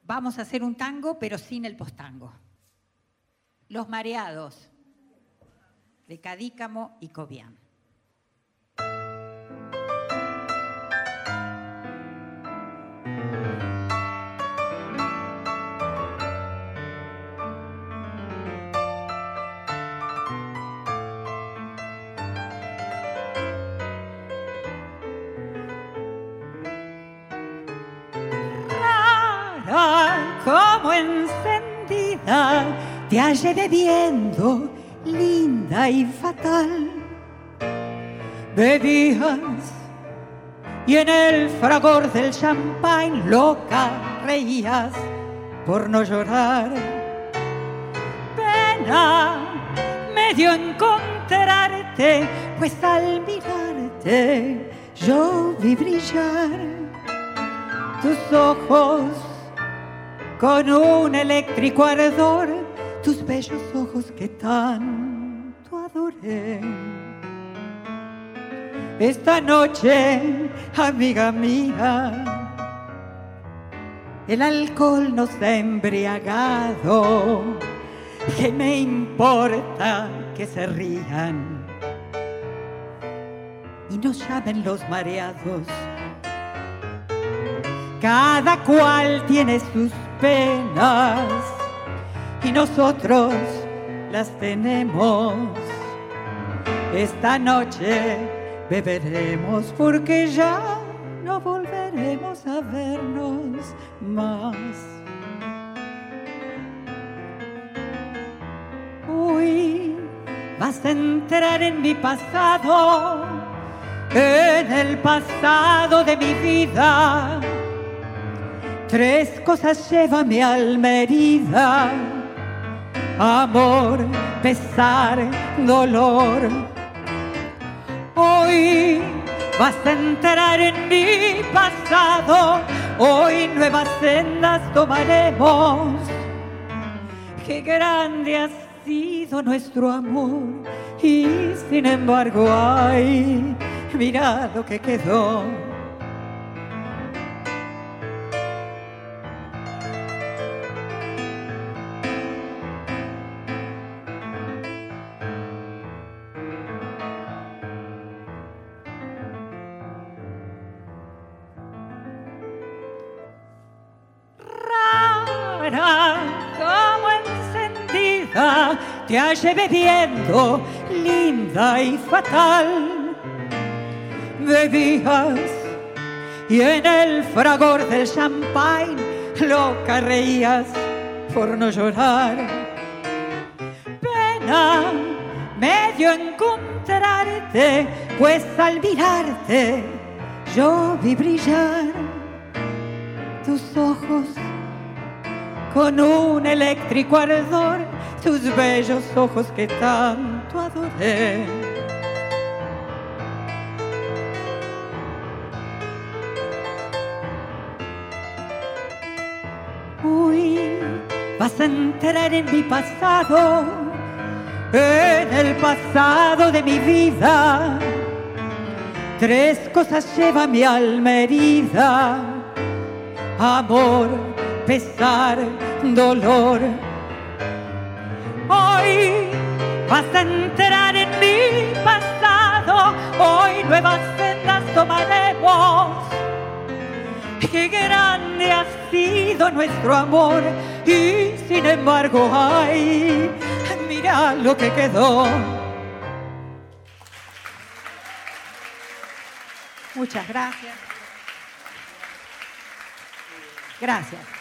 Vamos a hacer un tango, pero sin el postango. Los Mareados, de Cadícamo y Cobian. Como encendida te hallé bebiendo, linda y fatal. Bebías y en el fragor del champán loca reías por no llorar. Pena me dio encontrarte, pues al mirarte yo vi brillar tus ojos con un eléctrico ardor, tus bellos ojos que tanto adoré. Esta noche, amiga mía, el alcohol nos ha embriagado. ¿Qué me importa que se rían y nos llamen los mareados? Cada cual tiene sus penas y nosotros las tenemos. Esta noche beberemos porque ya no volveremos a vernos más. Uy, vas a entrar en mi pasado, en el pasado de mi vida. Tres cosas lleva mi alma herida: amor, pesar, dolor. Hoy vas a entrar en mi pasado, hoy nuevas sendas tomaremos. Qué grande ha sido nuestro amor y sin embargo, ay, mira lo que quedó. Como encendida te hallé bebiendo, linda y fatal. Bebías y en el fragor del champán loca reías por no llorar. Pena me dio encontrarte, pues al mirarte yo vi brillar tus ojos con un eléctrico ardor, tus bellos ojos que tanto adoré. Uy, vas a entrar en mi pasado, en el pasado de mi vida. Tres cosas lleva mi alma herida: amor, pesar, dolor. Hoy vas a entrar en mi pasado, hoy nuevas sendas tomaremos. Qué grande ha sido nuestro amor y sin embargo, ay, mira lo que quedó. Muchas gracias. Gracias.